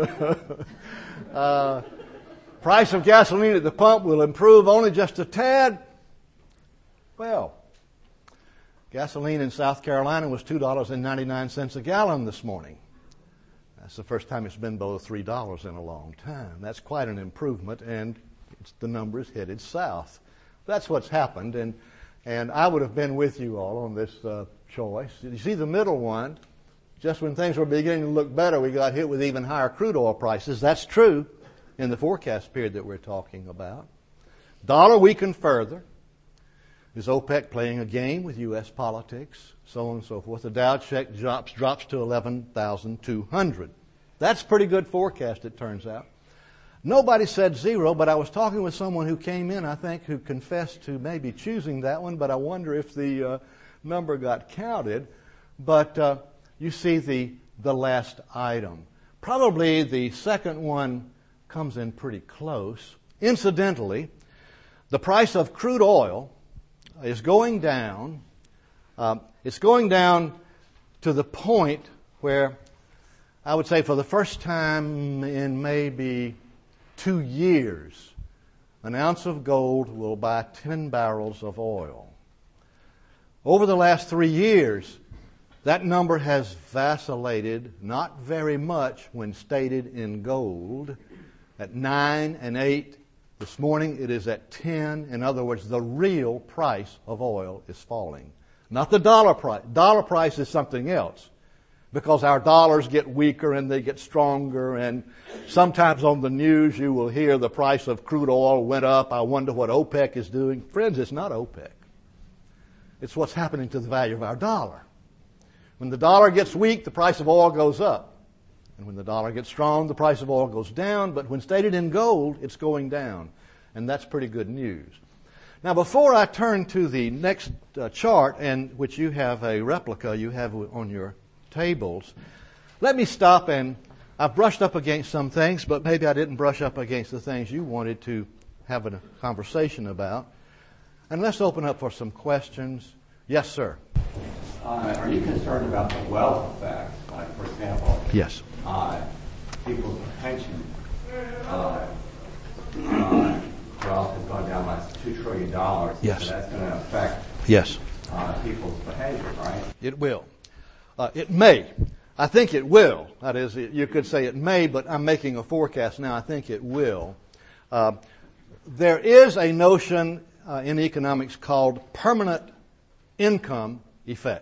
uh, price of gasoline at the pump will improve only just a tad. Well, gasoline in South Carolina was two dollars and ninety-nine cents a gallon this morning. That's the first time it's been below three dollars in a long time. That's quite an improvement, and it's, the number is headed south. That's what's happened, and and I would have been with you all on this uh, choice. You see the middle one, just when things were beginning to look better, we got hit with even higher crude oil prices. That's true in the forecast period that we're talking about. Dollar weakened further. Is OPEC playing a game with U S politics, so on and so forth. The Dow check drops, drops to eleven thousand two hundred. That's pretty good forecast, it turns out. Nobody said zero, but I was talking with someone who came in, I think, who confessed to maybe choosing that one, but I wonder if the uh, number got counted. But uh, you see the, the last item. Probably the second one comes in pretty close. Incidentally, the price of crude oil is going down. Um, it's going down to the point where I would say for the first time in maybe two years, an ounce of gold will buy ten barrels of oil. Over the last three years, That number has vacillated not very much when stated in gold. At nine and eight this morning, it is at ten. In other words, the real price of oil is falling. Not the dollar price. Dollar price is something else, because our dollars get weaker and they get stronger, and sometimes on the news you will hear the price of crude oil went up. I wonder what OPEC is doing. Friends, it's not OPEC. It's what's happening to the value of our dollar. When the dollar gets weak, the price of oil goes up. And when the dollar gets strong, the price of oil goes down. But when stated in gold, it's going down. And that's pretty good news. Now, before I turn to the next uh, chart, and which you have a replica you have on your tables, let me stop, and I've brushed up against some things, but maybe I didn't brush up against the things you wanted to have a conversation about. And let's open up for some questions. Yes, sir. Uh, are you concerned about the wealth effect? Like, for example, yes, uh, people's pension uh, uh, wealth has gone down by two trillion dollars. Yes. So that's going to affect yes, uh, people's behavior, right? it will. Uh, it may. I think it will. That is, you could say it may, but I'm making a forecast now. I think it will. Uh, there is a notion uh, in economics called permanent income effect.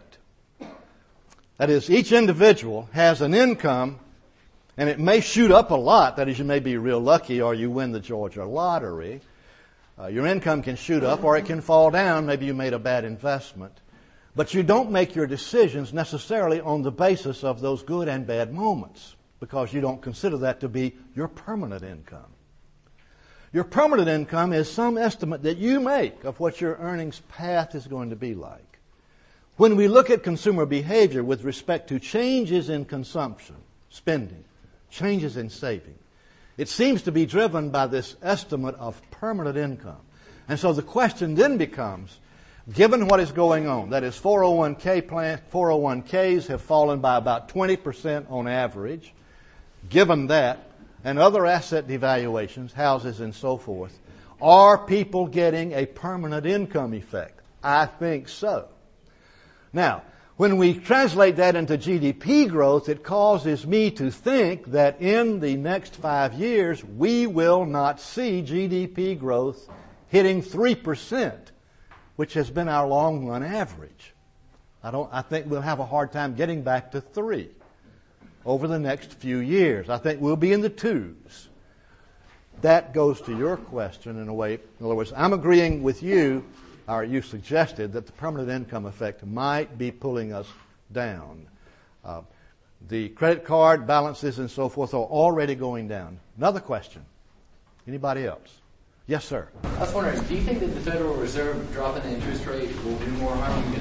That is, each individual has an income, and it may shoot up a lot. That is, you may be real lucky, or you win the Georgia lottery. Uh, your income can shoot up, or it can fall down. Maybe you made a bad investment. But you don't make your decisions necessarily on the basis of those good and bad moments, because you don't consider that to be your permanent income. Your permanent income is some estimate that you make of what your earnings path is going to be like. When we look at consumer behavior with respect to changes in consumption, spending, changes in saving, it seems to be driven by this estimate of permanent income. And so the question then becomes, given what is going on, that is four oh one k plan, four oh one k's have fallen by about twenty percent on average, given that, and other asset devaluations, houses and so forth, are people getting a permanent income effect? I think so. Now, when we translate that into G D P growth, it causes me to think that in the next five years, we will not see G D P growth hitting three percent, which has been our long run average. I don't, I think we'll have a hard time getting back to three over the next few years. I think we'll be in the twos. That goes to your question in a way. In other words, I'm agreeing with you, or you suggested, that the permanent income effect might be pulling us down. Uh, the credit card balances and so forth are already going down. Another question. Anybody else? Yes, sir. I was wondering, do you think that the Federal Reserve dropping the interest rate will do more harm than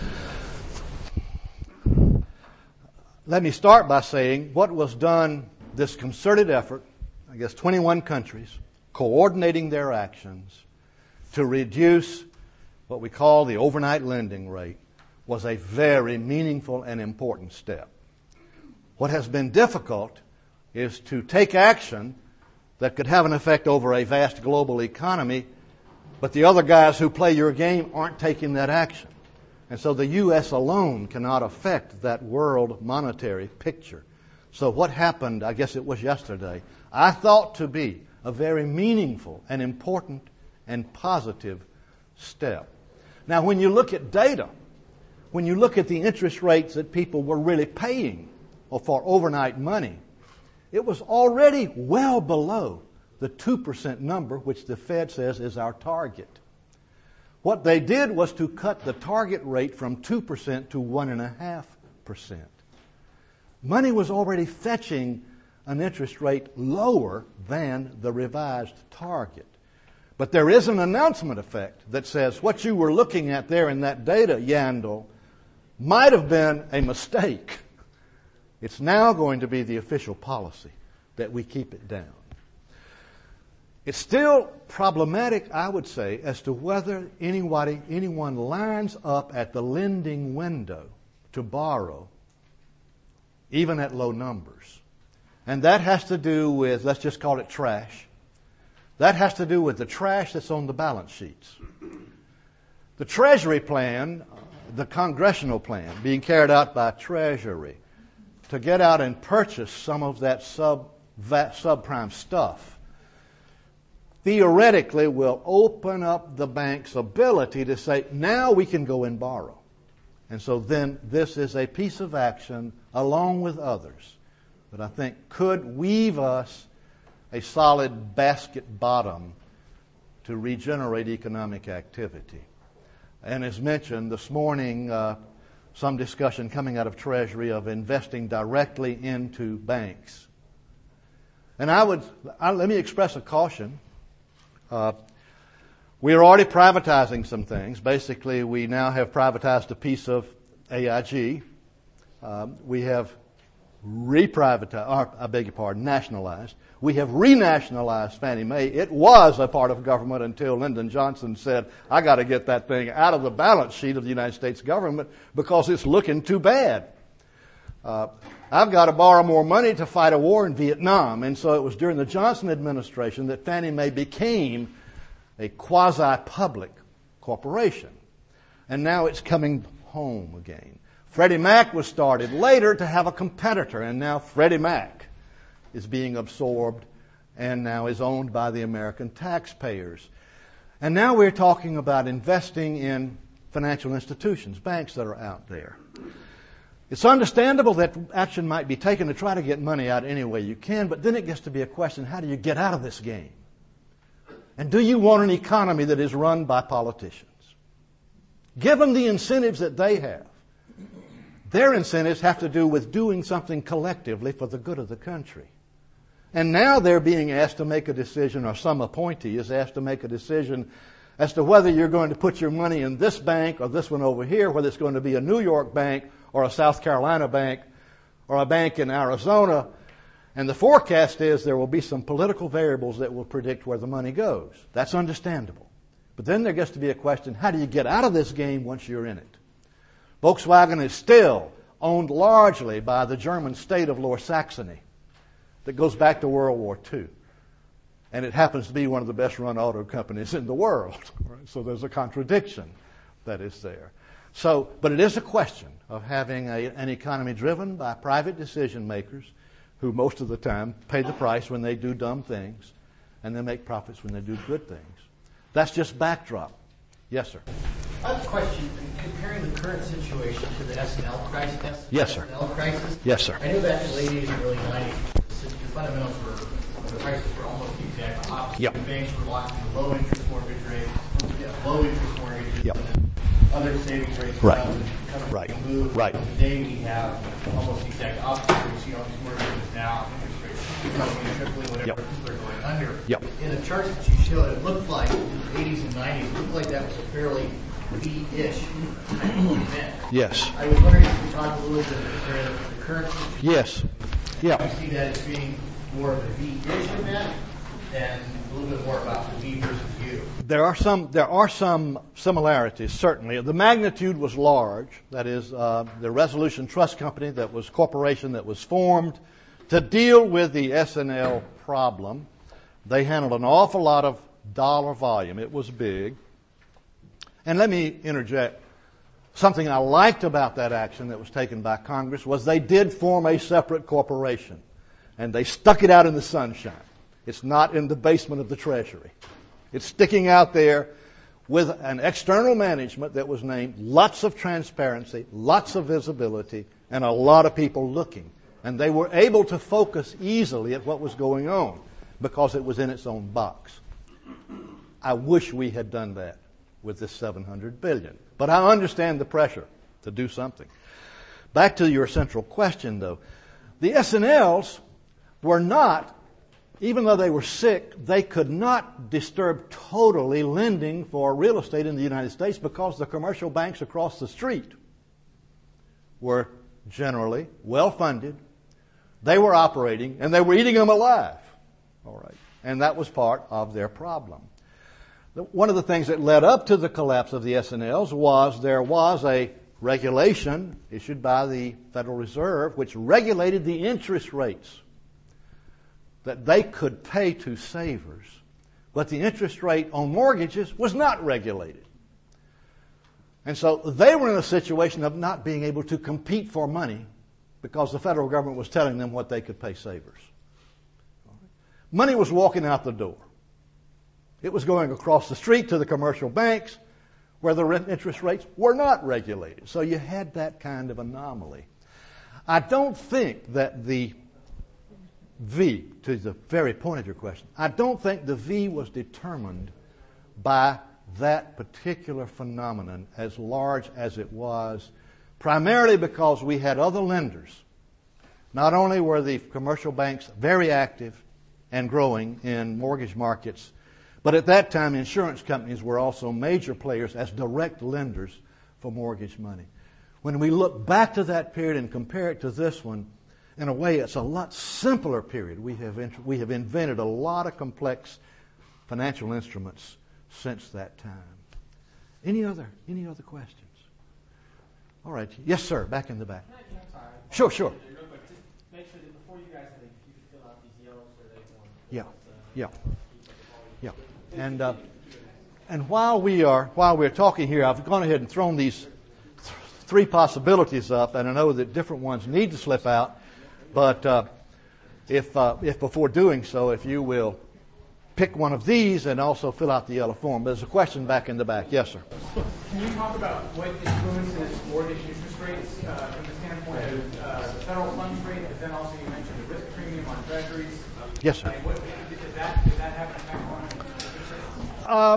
good? Let me start by saying what was done, this concerted effort, I guess twenty-one countries, coordinating their actions to reduce what we call the overnight lending rate, was a very meaningful and important step. What has been difficult is to take action that could have an effect over a vast global economy, but the other guys who play your game aren't taking that action. And so the U S alone cannot affect that world monetary picture. So what happened, I guess it was yesterday, I thought to be a very meaningful and important and positive step. Now, when you look at data, when you look at the interest rates that people were really paying for overnight money, it was already well below the two percent number, which the Fed says is our target. What they did was to cut the target rate from two percent to one point five percent. Money was already fetching an interest rate lower than the revised target. But there is an announcement effect that says what you were looking at there in that data, Yandel, might have been a mistake. It's now going to be the official policy that we keep it down. It's still problematic, I would say, as to whether anybody, anyone lines up at the lending window to borrow, even at low numbers. And that has to do with, let's just call it trash. That has to do with the trash that's on the balance sheets. The Treasury plan the congressional plan being carried out by Treasury to get out and purchase some of that sub that subprime stuff theoretically will open up the bank's ability to say, now we can go and borrow. And so then this is a piece of action along with others that I think could weave us a solid basket bottom to regenerate economic activity. And as mentioned this morning, uh, some discussion coming out of Treasury of investing directly into banks. And I would, I, let me express a caution. Uh, we are already privatizing some things. Basically, we now have privatized a piece of A I G. Um, we have reprivatized, or, I beg your pardon, nationalized. We have renationalized Fannie Mae. It was a part of government until Lyndon Johnson said, I got to get that thing out of the balance sheet of the United States government because it's looking too bad. Uh, I've got to borrow more money to fight a war in Vietnam. And so it was during the Johnson administration that Fannie Mae became a quasi-public corporation. And now it's coming home again. Freddie Mac was started later to have a competitor, and now Freddie Mac is being absorbed and now is owned by the American taxpayers. And now we're talking about investing in financial institutions, banks that are out there. It's understandable that action might be taken to try to get money out any way you can, but then it gets to be a question, how do you get out of this game? And do you want an economy that is run by politicians? Given the incentives that they have, their incentives have to do with doing something collectively for the good of the country. And now they're being asked to make a decision, or some appointee is asked to make a decision as to whether you're going to put your money in this bank or this one over here, whether it's going to be a New York bank or a South Carolina bank or a bank in Arizona. And the forecast is there will be some political variables that will predict where the money goes. That's understandable. But then there gets to be a question, how do you get out of this game once you're in it? Volkswagen is still owned largely by the German state of Lower Saxony that goes back to World War Two. And it happens to be one of the best run auto companies in the world. Right? So there's a contradiction that is there. So, but it is a question of having a, an economy driven by private decision makers who most of the time pay the price when they do dumb things and they make profits when they do good things. That's just backdrop. Yes, sir. I have a question. Comparing the current situation to the S and L crisis. Yes, sir. S and L crisis. Yes, sir. I know back in the late eighties and early nineties, the fundamentals were, the prices were almost the exact opposite. Yep. The banks were locked in low interest mortgage rates, low interest mortgages, Yep. and other savings rates. Right. Kind Right. of moved. Right. Today we have almost the exact opposite. We see all these mortgages now, interest rates becoming tripling, whatever, Yep. people are going under. Yep. In the charts that you showed, it looked like in the eighties and nineties, it looked like that was a fairly V-ish type of event. Yes. I was wondering if you could talk a little bit about the current situation. Yes. Yeah. I see that as being more of a V-ish event and a little bit more about the V versus U. There are some there are some similarities, certainly. The magnitude was large. That is, uh, the Resolution Trust Company, that was corporation that was formed to deal with the S and L problem. They handled an awful lot of dollar volume. It was big. And let me interject. Something I liked about that action that was taken by Congress was they did form a separate corporation. And they stuck it out in the sunshine. It's not in the basement of the Treasury. It's sticking out there with an external management that was named, lots of transparency, lots of visibility, and a lot of people looking. And they were able to focus easily at what was going on because it was in its own box. I wish we had done that with this seven hundred billion dollars. But I understand the pressure to do something. Back to your central question, though. The S and Ls were not, even though they were sick, they could not disturb totally lending for real estate in the United States because the commercial banks across the street were generally well-funded. They were operating, and they were eating them alive. All right. And that was part of their problem. One of the things that led up to the collapse of the S and Ls was there was a regulation issued by the Federal Reserve which regulated the interest rates that they could pay to savers, but the interest rate on mortgages was not regulated. And so they were in a situation of not being able to compete for money because the federal government was telling them what they could pay savers. Money was walking out the door. It was going across the street to the commercial banks where the interest rates were not regulated. So you had that kind of anomaly. I don't think that the V, to the very point of your question, I don't think the V was determined by that particular phenomenon as large as it was, primarily because we had other lenders. Not only were the commercial banks very active and growing in mortgage markets, but at that time insurance companies were also major players as direct lenders for mortgage money. When we look back to that period and compare it to this one, in a way it's a lot simpler period. We have int- we have invented a lot of complex financial instruments since that time. Any other any other questions? All right. Yes, sir. Back in the back. I'm sorry. Sure, sure. Real quick, just make sure that before you guys leave, you can fill out these yellow survey forms. Yeah. Uh, Yeah. Yeah. And uh, and while we are while we're talking here, I've gone ahead and thrown these th- three possibilities up, and I know that different ones need to slip out. But uh, if uh, if before doing so, if you will pick one of these and also fill out the yellow form. There's a question back in the back. Yes, sir. Can you talk about what influences mortgage interest rates uh, from the standpoint of uh, the federal funds rate, but then also you mentioned the risk premium on treasuries? Yes, sir. I mean, what, does, that, does that have an effect on interest rates? Uh,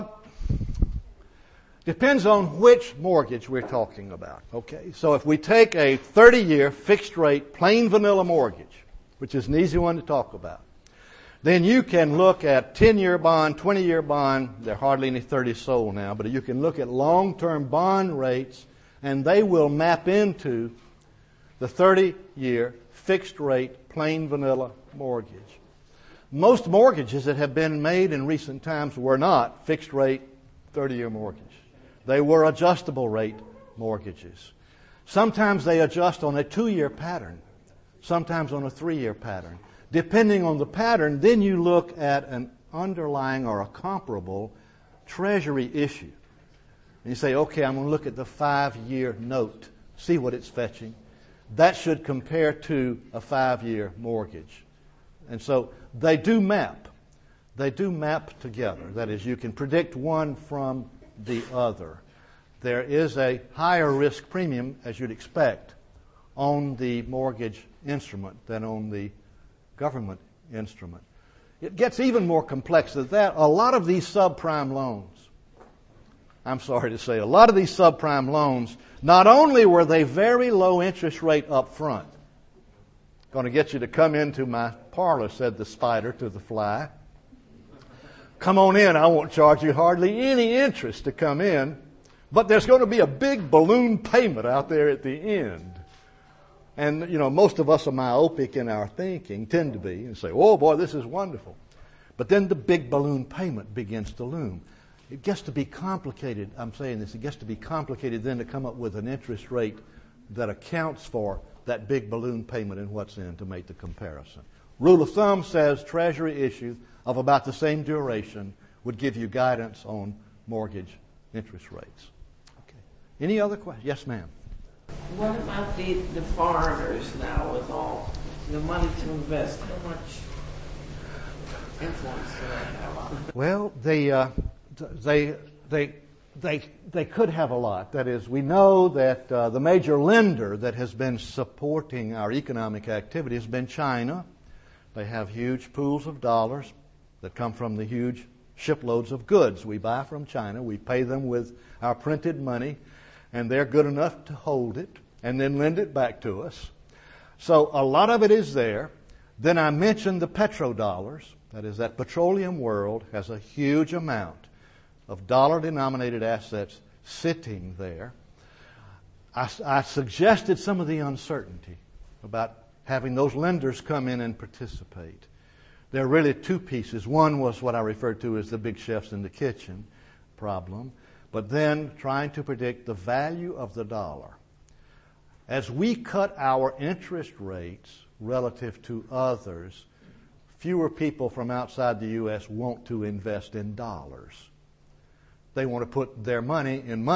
depends on which mortgage we're talking about. Okay, so if we take a thirty-year fixed-rate, plain vanilla mortgage, which is an easy one to talk about, then you can look at ten-year bond, twenty-year bond. There are hardly any thirties sold now, but you can look at long-term bond rates, and they will map into the thirty-year fixed-rate, plain vanilla mortgage. Most mortgages that have been made in recent times were not fixed-rate, thirty-year mortgage. They were adjustable rate mortgages. Sometimes they adjust on a two-year pattern, sometimes on a three-year pattern. Depending on the pattern, then you look at an underlying or a comparable Treasury issue. And you say, okay, I'm going to look at the five-year note, see what it's fetching. That should compare to a five-year mortgage. And so they do map. They do map together. That is, you can predict one from the other. There is a higher risk premium, as you'd expect, on the mortgage instrument than on the government instrument. It gets even more complex than that. A lot of these subprime loans, I'm sorry to say, a lot of these subprime loans, not only were they very low interest rate up front, going to get you to come into my parlor, said the spider to the fly. Come on in, I won't charge you hardly any interest to come in, but there's going to be a big balloon payment out there at the end. And, you know, most of us are myopic in our thinking, tend to be, and say, oh boy, this is wonderful. But then the big balloon payment begins to loom. It gets to be complicated, I'm saying this, it gets to be complicated then to come up with an interest rate that accounts for that big balloon payment and what's in to make the comparison. Rule of thumb says Treasury issue of about the same duration would give you guidance on mortgage interest rates. Okay. Any other questions? Yes, ma'am. What about the, the foreigners now with all the money to invest? How much influence do they have on it? Well, they, uh, they, they, they, they could have a lot. That is, we know that uh, the major lender that has been supporting our economic activity has been China. They have huge pools of dollars that come from the huge shiploads of goods we buy from China. We pay them with our printed money, and they're good enough to hold it and then lend it back to us. So a lot of it is there. Then I mentioned the petrodollars. That is, that petroleum world has a huge amount of dollar-denominated assets sitting there. I, I suggested some of the uncertainty about having those lenders come in and participate. There are really two pieces. One was what I referred to as the big chefs in the kitchen problem, but then trying to predict the value of the dollar. As we cut our interest rates relative to others, fewer people from outside the U S want to invest in dollars. They want to put their money in money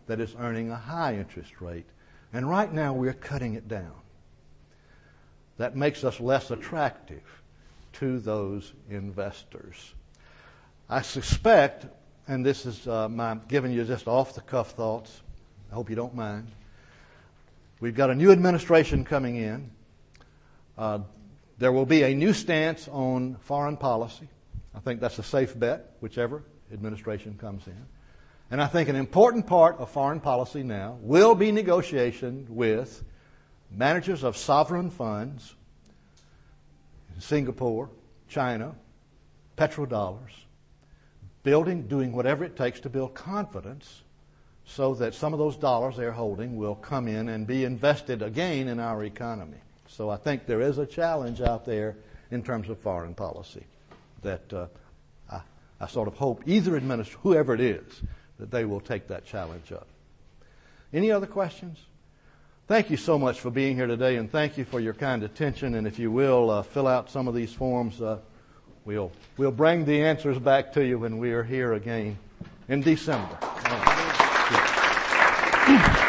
that is earning a high interest rate. And right now we're cutting it down. That makes us less attractive to those investors. I suspect, and this is uh, my giving you just off-the-cuff thoughts, I hope you don't mind. We've got a new administration coming in. Uh, there will be a new stance on foreign policy. I think that's a safe bet, whichever administration comes in. And I think an important part of foreign policy now will be negotiation with managers of sovereign funds in Singapore, China, petrodollars, building, doing whatever it takes to build confidence so that some of those dollars they're holding will come in and be invested again in our economy. So I think there is a challenge out there in terms of foreign policy that uh, I, I sort of hope either administration, whoever it is, that they will take that challenge up. Any other questions? Thank you so much for being here today, and thank you for your kind attention. And if you will, uh, fill out some of these forms. Uh, we'll, we'll bring the answers back to you when we are here again in December. All right. Yeah.